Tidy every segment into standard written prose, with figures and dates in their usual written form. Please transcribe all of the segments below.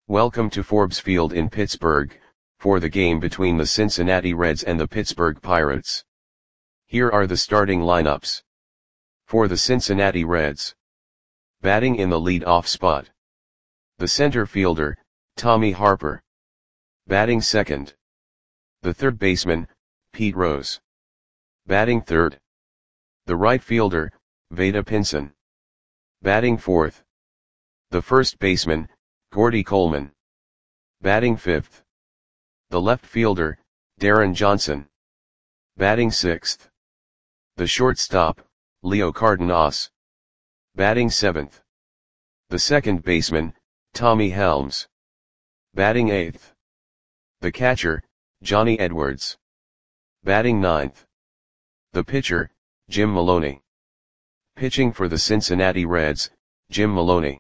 Welcome to Forbes Field in Pittsburgh, for the game between the Cincinnati Reds and the Pittsburgh Pirates. Here are the starting lineups. For the Cincinnati Reds. Batting in the lead-off spot. The center fielder, Tommy Harper. Batting second. The third baseman, Pete Rose. Batting third. The right fielder, Vada Pinson. Batting fourth. The first baseman, Gordy Coleman. Batting fifth. The left fielder, Darren Johnson. Batting sixth. The shortstop, Leo Cardenas. Batting seventh. The second baseman, Tommy Helms. Batting eighth. The catcher, Johnny Edwards. Batting ninth. The pitcher, Jim Maloney. Pitching for the Cincinnati Reds, Jim Maloney.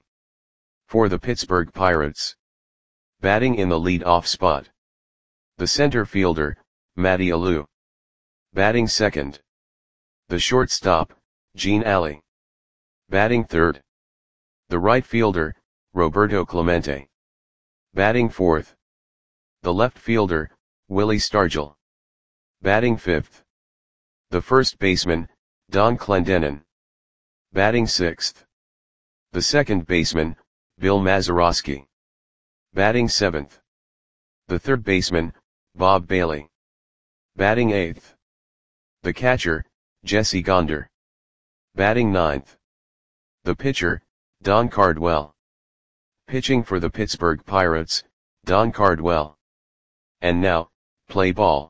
For the Pittsburgh Pirates. Batting in the lead-off spot. The center fielder, Matty Alou. Batting second. The shortstop, Gene Alley. Batting third. The right fielder, Roberto Clemente. Batting fourth. The left fielder, Willie Stargell. Batting fifth. The first baseman, Don Clendenon. Batting sixth. The second baseman, Bill Mazeroski. Batting seventh. The third baseman, Bob Bailey. Batting eighth. The catcher, Jesse Gonder. Batting ninth. The pitcher, Don Cardwell. Pitching for the Pittsburgh Pirates, Don Cardwell. And now, play ball.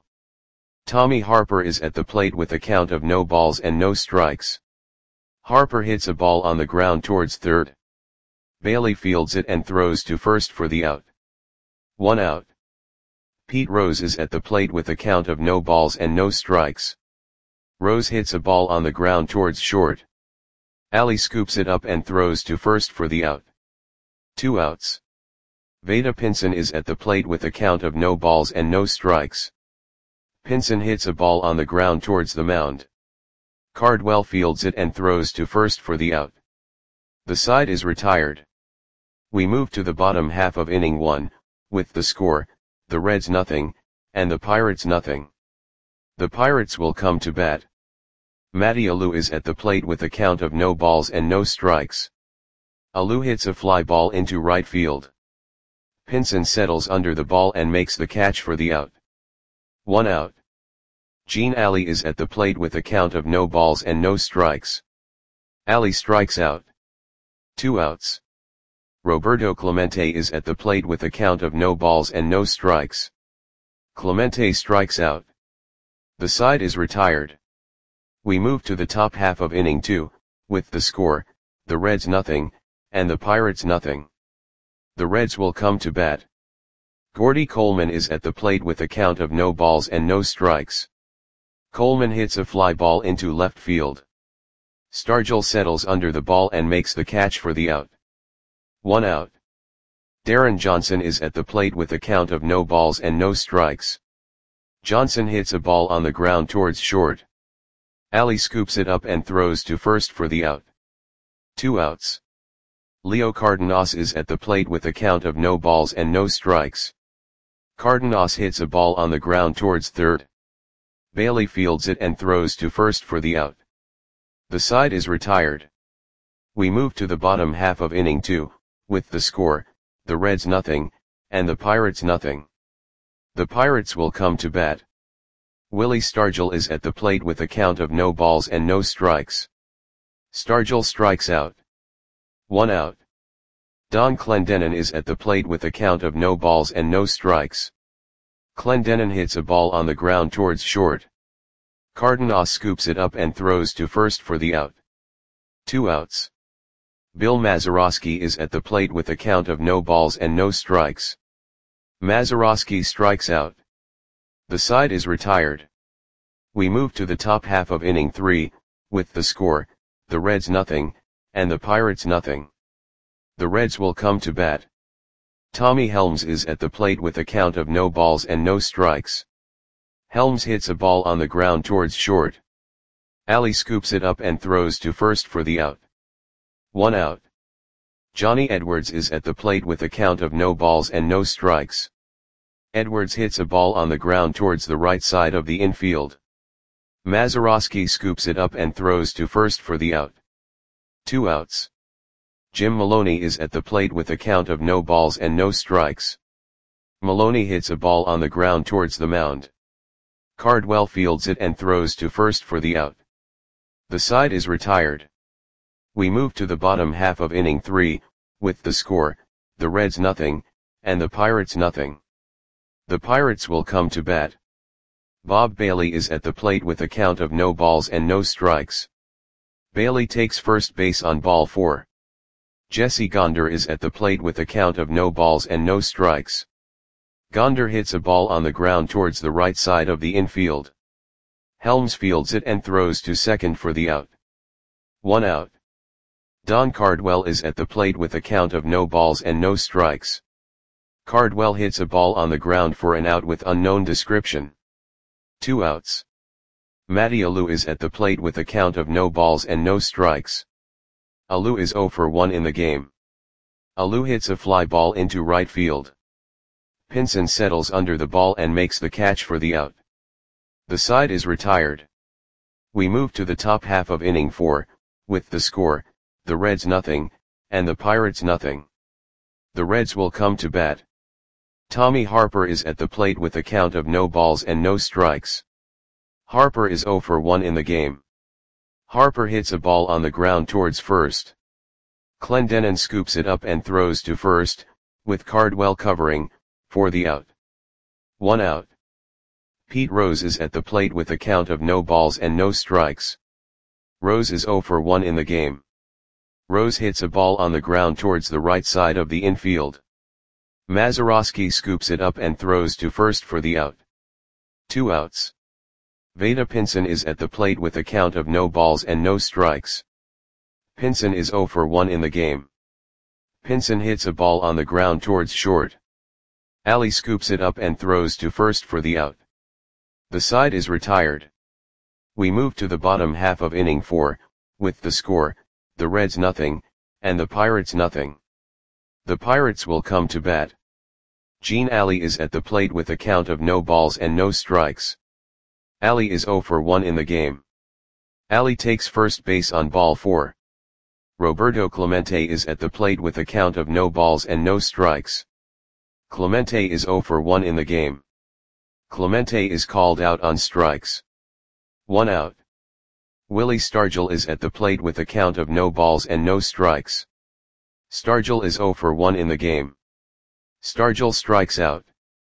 Tommy Harper is at the plate with a count of no balls and no strikes. Harper hits a ball on the ground towards third. Bailey fields it and throws to first for the out. 1 out. Pete Rose is at the plate with a count of no balls and no strikes. Rose hits a ball on the ground towards short. Alley scoops it up and throws to first for the out. 2 outs. Vada Pinson is at the plate with a count of no balls and no strikes. Pinson hits a ball on the ground towards the mound. Cardwell fields it and throws to first for the out. The side is retired. We move to the bottom half of inning 1, with the score, the Reds nothing, and the Pirates nothing. The Pirates will come to bat. Matty Alou is at the plate with a count of no balls and no strikes. Alou hits a fly ball into right field. Pinson settles under the ball and makes the catch for the out. 1 out. Gene Alley is at the plate with a count of no balls and no strikes. Alley strikes out. 2 outs. Roberto Clemente is at the plate with a count of no balls and no strikes. Clemente strikes out. The side is retired. We move to the top half of inning 2, with the score, the Reds nothing, and the Pirates nothing. The Reds will come to bat. Gordy Coleman is at the plate with a count of no balls and no strikes. Coleman hits a fly ball into left field. Stargell settles under the ball and makes the catch for the out. 1 out. Darren Johnson is at the plate with a count of no balls and no strikes. Johnson hits a ball on the ground towards short. Alley scoops it up and throws to first for the out. 2 outs. Leo Cardenas is at the plate with a count of no balls and no strikes. Cardenas hits a ball on the ground towards third. Bailey fields it and throws to first for the out. The side is retired. We move to the bottom half of inning 2, with the score, the Reds nothing, and the Pirates nothing. The Pirates will come to bat. Willie Stargell is at the plate with a count of no balls and no strikes. Stargell strikes out. 1 out. Don Clendenon is at the plate with a count of no balls and no strikes. Clendenon hits a ball on the ground towards short. Cardenas scoops it up and throws to first for the out. 2 outs. Bill Mazeroski is at the plate with a count of no balls and no strikes. Mazeroski strikes out. The side is retired. We move to the top half of inning 3, with the score, the Reds nothing, and the Pirates nothing. The Reds will come to bat. Tommy Helms is at the plate with a count of no balls and no strikes. Helms hits a ball on the ground towards short. Alley scoops it up and throws to first for the out. 1 out. Johnny Edwards is at the plate with a count of no balls and no strikes. Edwards hits a ball on the ground towards the right side of the infield. Mazeroski scoops it up and throws to first for the out. 2 outs. Jim Maloney is at the plate with a count of no balls and no strikes. Maloney hits a ball on the ground towards the mound. Cardwell fields it and throws to first for the out. The side is retired. We move to the bottom half of inning 3, with the score, the Reds nothing, and the Pirates nothing. The Pirates will come to bat. Bob Bailey is at the plate with a count of no balls and no strikes. Bailey takes first base on ball 4. Jesse Gonder is at the plate with a count of no balls and no strikes. Gonder hits a ball on the ground towards the right side of the infield. Helms fields it and throws to second for the out. 1 out. Don Cardwell is at the plate with a count of no balls and no strikes. Cardwell hits a ball on the ground for an out with unknown description. 2 outs. Matty Alou is at the plate with a count of no balls and no strikes. Alou is 0 for 1 in the game. Alou hits a fly ball into right field. Pinson settles under the ball and makes the catch for the out. The side is retired. We move to the top half of inning 4, with the score, the Reds nothing, and the Pirates nothing. The Reds will come to bat. Tommy Harper is at the plate with a count of no balls and no strikes. Harper is 0 for 1 in the game. Harper hits a ball on the ground towards first. Clendenon scoops it up and throws to first, with Cardwell covering, for the out. 1 out. Pete Rose is at the plate with a count of no balls and no strikes. Rose is 0 for 1 in the game. Rose hits a ball on the ground towards the right side of the infield. Mazeroski scoops it up and throws to first for the out. 2 outs. Vada Pinson is at the plate with a count of no balls and no strikes. Pinson is 0 for 1 in the game. Pinson hits a ball on the ground towards short. Ali scoops it up and throws to first for the out. The side is retired. We move to the bottom half of inning 4, with the score, the Reds nothing, and the Pirates nothing. The Pirates will come to bat. Gene Ali is at the plate with a count of no balls and no strikes. Ali is 0 for 1 in the game. Ali takes first base on ball 4. Roberto Clemente is at the plate with a count of no balls and no strikes. Clemente is 0 for 1 in the game. Clemente is called out on strikes. 1 out. Willie Stargell is at the plate with a count of no balls and no strikes. Stargell is 0 for 1 in the game. Stargell strikes out.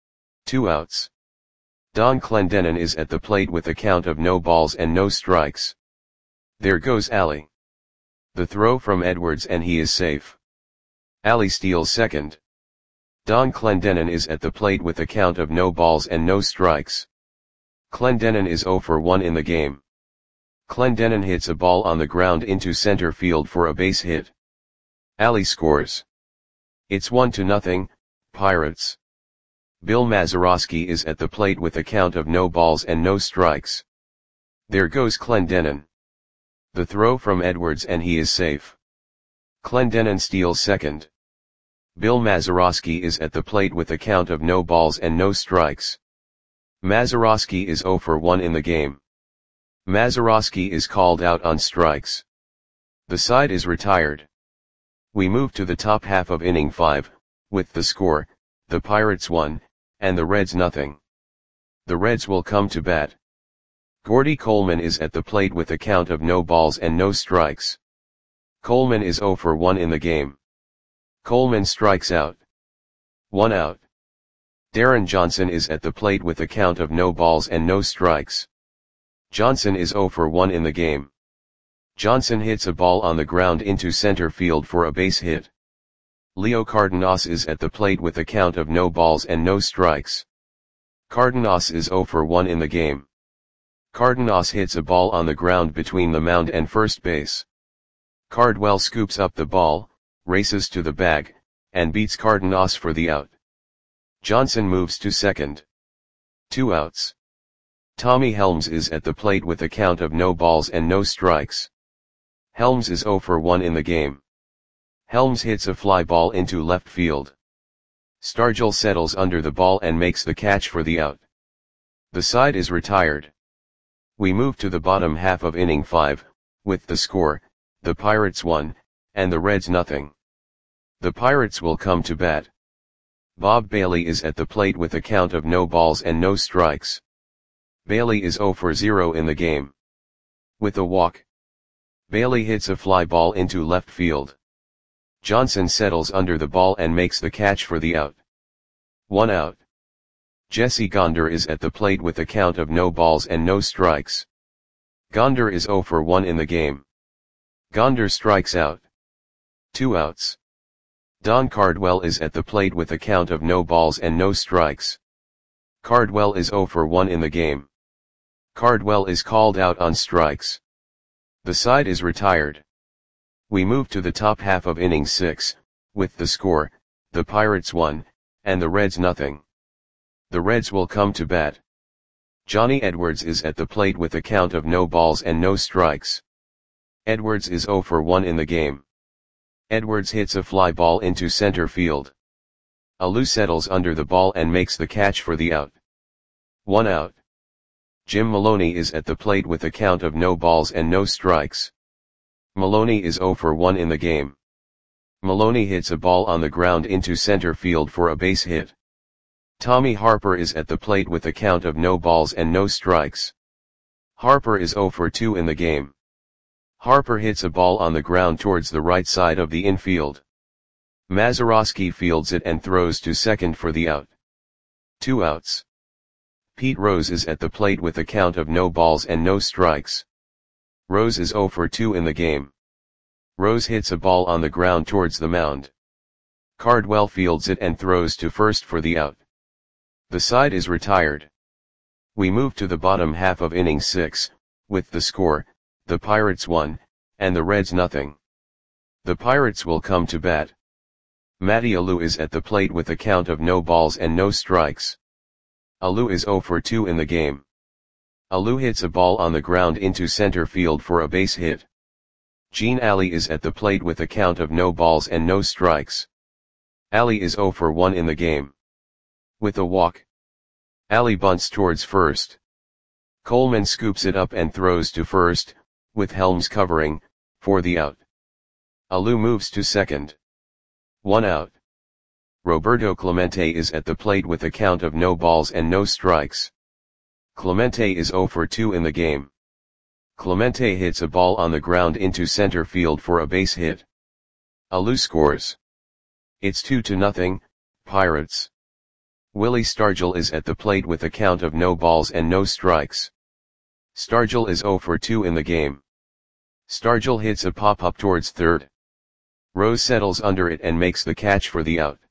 2 outs. Don Clendenon is at the plate with a count of no balls and no strikes. There goes Ali. The throw from Edwards and he is safe. Ali steals second. Don Clendenon is at the plate with a count of no balls and no strikes. Clendenon is 0 for 1 in the game. Clendenon hits a ball on the ground into center field for a base hit. Ali scores. It's 1-0, Pirates. Bill Mazeroski is at the plate with a count of no balls and no strikes. There goes Clendenon. The throw from Edwards and he is safe. Clendenon steals second. Bill Mazeroski is at the plate with a count of no balls and no strikes. Mazeroski is 0 for 1 in the game. Mazeroski is called out on strikes. The side is retired. We move to the top half of inning 5, with the score, the Pirates 1, and the Reds nothing. The Reds will come to bat. Gordy Coleman is at the plate with a count of no balls and no strikes. Coleman is 0 for 1 in the game. Coleman strikes out. 1 out. Darren Johnson is at the plate with a count of no balls and no strikes. Johnson is 0 for 1 in the game. Johnson hits a ball on the ground into center field for a base hit. Leo Cardenas is at the plate with a count of no balls and no strikes. Cardenas is 0 for 1 in the game. Cardenas hits a ball on the ground between the mound and first base. Cardwell scoops up the ball, races to the bag, and beats Cardenas for the out. Johnson moves to second. 2 outs. Tommy Helms is at the plate with a count of no balls and no strikes. Helms is 0 for 1 in the game. Helms hits a fly ball into left field. Stargell settles under the ball and makes the catch for the out. The side is retired. We move to the bottom half of inning 5, with the score, the Pirates 1, and the Reds nothing. The Pirates will come to bat. Bob Bailey is at the plate with a count of no balls and no strikes. Bailey is 0 for 0 in the game. With a walk, Bailey hits a fly ball into left field. Johnson settles under the ball and makes the catch for the out. 1 out. Jesse Gonder is at the plate with a count of no balls and no strikes. Gonder is 0 for 1 in the game. Gonder strikes out. 2 outs. Don Cardwell is at the plate with a count of no balls and no strikes. Cardwell is 0 for 1 in the game. Cardwell is called out on strikes. The side is retired. We move to the top half of inning 6, with the score, the Pirates 1, and the Reds nothing. The Reds will come to bat. Johnny Edwards is at the plate with a count of no balls and no strikes. Edwards is 0 for 1 in the game. Edwards hits a fly ball into center field. Alou settles under the ball and makes the catch for the out. 1 out. Jim Maloney is at the plate with a count of no balls and no strikes. Maloney is 0 for 1 in the game. Maloney hits a ball on the ground into center field for a base hit. Tommy Harper is at the plate with a count of no balls and no strikes. Harper is 0 for 2 in the game. Harper hits a ball on the ground towards the right side of the infield. Mazeroski fields it and throws to second for the out. 2 outs. Pete Rose is at the plate with a count of no balls and no strikes. Rose is 0 for 2 in the game. Rose hits a ball on the ground towards the mound. Cardwell fields it and throws to first for the out. The side is retired. We move to the bottom half of inning 6, with the score, the Pirates 1, and the Reds nothing. The Pirates will come to bat. Matty Alou is at the plate with a count of no balls and no strikes. Alou is 0 for 2 in the game. Alou hits a ball on the ground into center field for a base hit. Gene Alley is at the plate with a count of no balls and no strikes. Alley is 0 for 1 in the game. With a walk, Alley bunts towards first. Coleman scoops it up and throws to first, with Helms covering, for the out. Alou moves to second. 1 out. Roberto Clemente is at the plate with a count of no balls and no strikes. Clemente is 0 for 2 in the game. Clemente hits a ball on the ground into center field for a base hit. Alou scores. It's 2-0, Pirates. Willie Stargell is at the plate with a count of no balls and no strikes. Stargell is 0 for 2 in the game. Stargell hits a pop-up towards third. Rose settles under it and makes the catch for the out.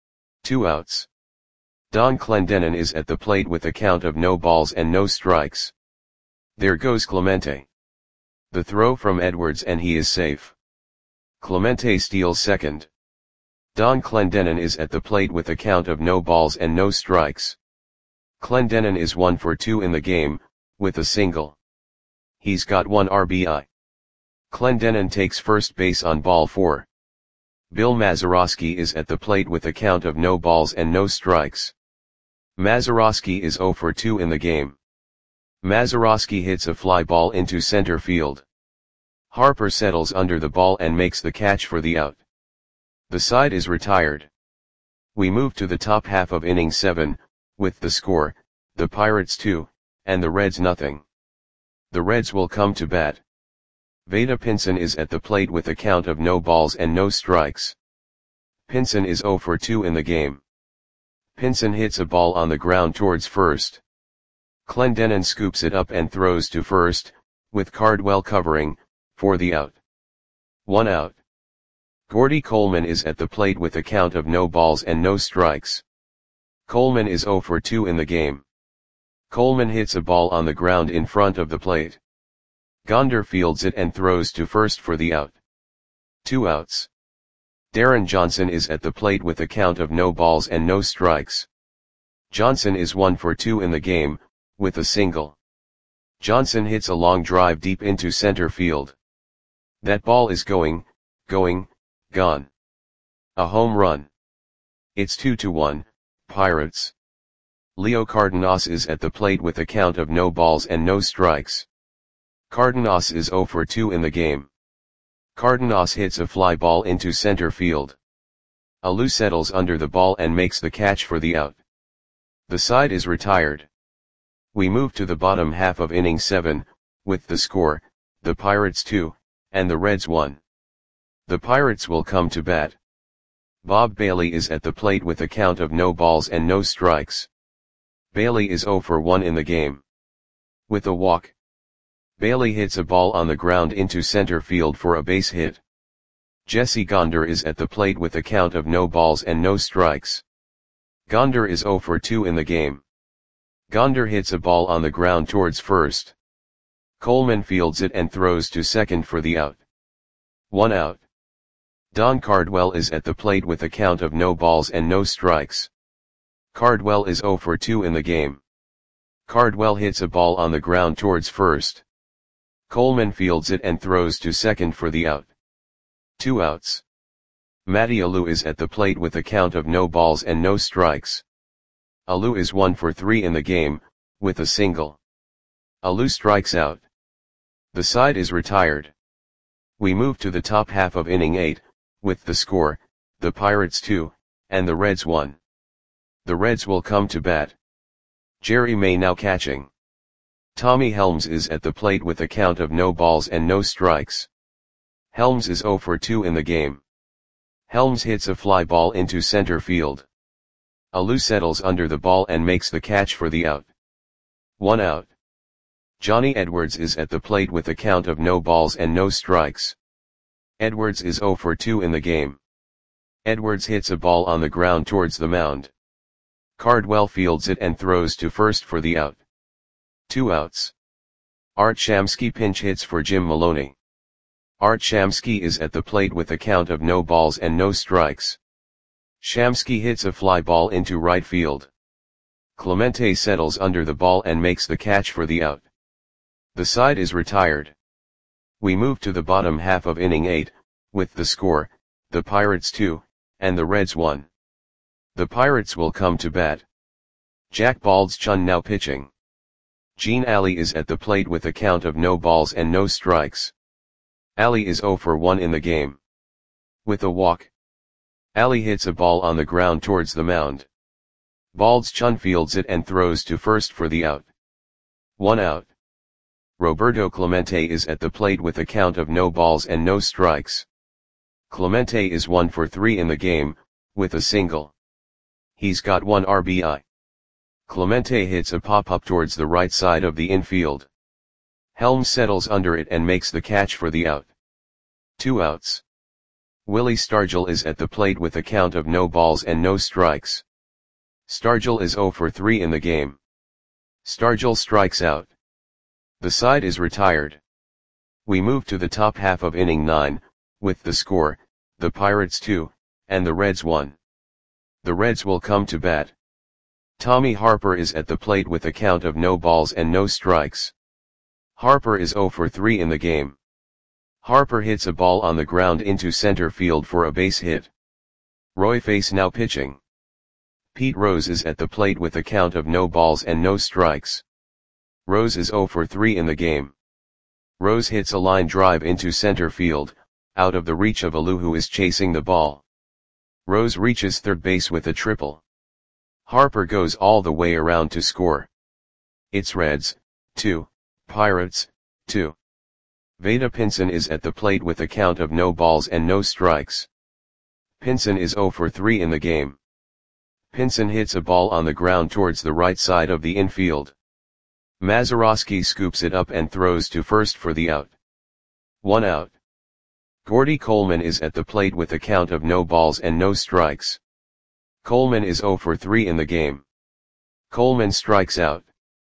2 outs. Don Clendenon is at the plate with a count of no balls and no strikes. There goes Clemente. The throw from Edwards and he is safe. Clemente steals second. Don Clendenon is at the plate with a count of no balls and no strikes. Clendenon is 1 for 2 in the game, with a single. He's got 1 RBI. Clendenon takes first base on ball 4. Bill Mazeroski is at the plate with a count of no balls and no strikes. Mazeroski is 0 for 2 in the game. Mazeroski hits a fly ball into center field. Harper settles under the ball and makes the catch for the out. The side is retired. We move to the top half of inning 7, with the score, the Pirates 2, and the Reds nothing. The Reds will come to bat. Vada Pinson is at the plate with a count of no balls and no strikes. Pinson is 0 for 2 in the game. Pinson hits a ball on the ground towards first. Clendenon scoops it up and throws to first, with Cardwell covering, for the out. 1 out. Gordy Coleman is at the plate with a count of no balls and no strikes. Coleman is 0 for 2 in the game. Coleman hits a ball on the ground in front of the plate. Gonder fields it and throws to first for the out. 2 outs. Darren Johnson is at the plate with a count of no balls and no strikes. Johnson is 1 for 2 in the game, with a single. Johnson hits a long drive deep into center field. That ball is gone. A home run. It's 2-1, Pirates. Leo Cardenas is at the plate with a count of no balls and no strikes. Cardenas is 0 for 2 in the game. Cardenas hits a fly ball into center field. Alou settles under the ball and makes the catch for the out. The side is retired. We move to the bottom half of inning 7, with the score, the Pirates 2, and the Reds 1. The Pirates will come to bat. Bob Bailey is at the plate with a count of no balls and no strikes. Bailey is 0 for 1 in the game. With a walk, Bailey hits a ball on the ground into center field for a base hit. Jesse Gonder is at the plate with a count of no balls and no strikes. Gonder is 0 for 2 in the game. Gonder hits a ball on the ground towards first. Coleman fields it and throws to second for the out. 1 out. Don Cardwell is at the plate with a count of no balls and no strikes. Cardwell is 0 for 2 in the game. Cardwell hits a ball on the ground towards first. Coleman fields it and throws to second for the out. 2 outs. Matty Alou is at the plate with a count of no balls and no strikes. Alou is 1 for 3 in the game, with a single. Alou strikes out. The side is retired. We move to the top half of inning 8, with the score, the Pirates 2, and the Reds 1. The Reds will come to bat. Jerry May now catching. Tommy Helms is at the plate with a count of no balls and no strikes. Helms is 0 for 2 in the game. Helms hits a fly ball into center field. Alou settles under the ball and makes the catch for the out. 1 out. Johnny Edwards is at the plate with a count of no balls and no strikes. Edwards is 0 for 2 in the game. Edwards hits a ball on the ground towards the mound. Cardwell fields it and throws to first for the out. 2 outs. Art Shamsky pinch hits for Jim Maloney. Art Shamsky is at the plate with a count of no balls and no strikes. Shamsky hits a fly ball into right field. Clemente settles under the ball and makes the catch for the out. The side is retired. We move to the bottom half of inning 8, with the score, the Pirates 2, and the Reds 1. The Pirates will come to bat. Jack Balds Chun now pitching. Gene Alley is at the plate with a count of no balls and no strikes. Alley is 0 for 1 in the game. With a walk, Alley hits a ball on the ground towards the mound. Balds Chun fields it and throws to first for the out. 1 out. Roberto Clemente is at the plate with a count of no balls and no strikes. Clemente is 1 for 3 in the game, with a single. He's got 1 RBI. Clemente hits a pop-up towards the right side of the infield. Helms settles under it and makes the catch for the out. 2 outs. Willie Stargell is at the plate with a count of no balls and no strikes. Stargell is 0 for 3 in the game. Stargell strikes out. The side is retired. We move to the top half of inning 9, with the score, the Pirates 2, and the Reds 1. The Reds will come to bat. Tommy Harper is at the plate with a count of no balls and no strikes. Harper is 0 for 3 in the game. Harper hits a ball on the ground into center field for a base hit. Roy Face now pitching. Pete Rose is at the plate with a count of no balls and no strikes. Rose is 0 for 3 in the game. Rose hits a line drive into center field, out of the reach of Alou who is chasing the ball. Rose reaches third base with a triple. Harper goes all the way around to score. It's Reds, 2, Pirates, 2. Vada Pinson is at the plate with a count of no balls and no strikes. Pinson is 0 for 3 in the game. Pinson hits a ball on the ground towards the right side of the infield. Mazeroski scoops it up and throws to first for the out. 1 out. Gordy Coleman is at the plate with a count of no balls and no strikes. Coleman is 0 for 3 in the game. Coleman strikes out.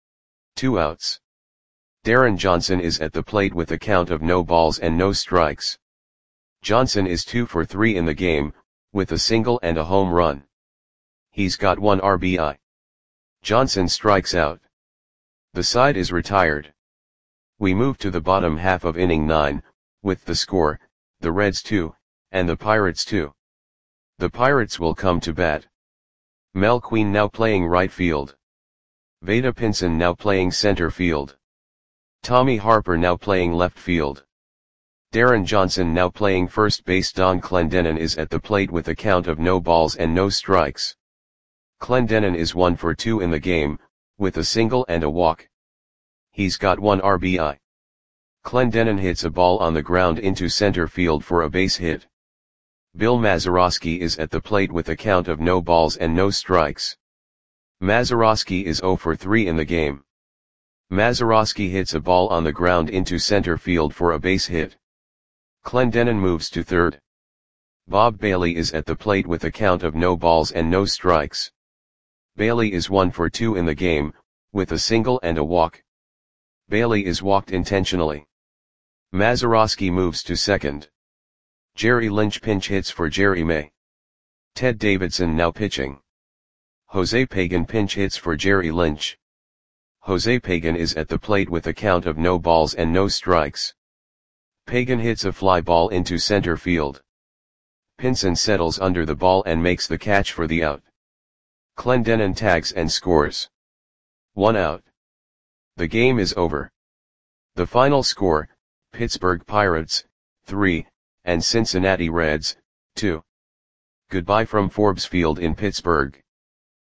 2 outs. Darren Johnson is at the plate with a count of no balls and no strikes. Johnson is 2 for 3 in the game, with a single and a home run. He's got 1 RBI. Johnson strikes out. The side is retired. We move to the bottom half of inning 9, with the score, the Reds 2, and the Pirates 2. The Pirates will come to bat. Mel Queen now playing right field. Vada Pinson now playing center field. Tommy Harper now playing left field. Darren Johnson now playing first base. Don Clendenon is at the plate with a count of no balls and no strikes. Clendenon is 1 for 2 in the game, with a single and a walk. He's got 1 RBI. Clendenon hits a ball on the ground into center field for a base hit. Bill Mazeroski is at the plate with a count of no balls and no strikes. Mazeroski is 0 for 3 in the game. Mazeroski hits a ball on the ground into center field for a base hit. Clendenon moves to third. Bob Bailey is at the plate with a count of no balls and no strikes. Bailey is 1 for 2 in the game, with a single and a walk. Bailey is walked intentionally. Mazeroski moves to second. Jerry Lynch pinch hits for Jerry May. Ted Davidson now pitching. Jose Pagan pinch hits for Jerry Lynch. Jose Pagan is at the plate with a count of no balls and no strikes. Pagan hits a fly ball into center field. Pinson settles under the ball and makes the catch for the out. Clendenon tags and scores. 1 out. The game is over. The final score, Pittsburgh Pirates, 3, and Cincinnati Reds, 2. Goodbye from Forbes Field in Pittsburgh.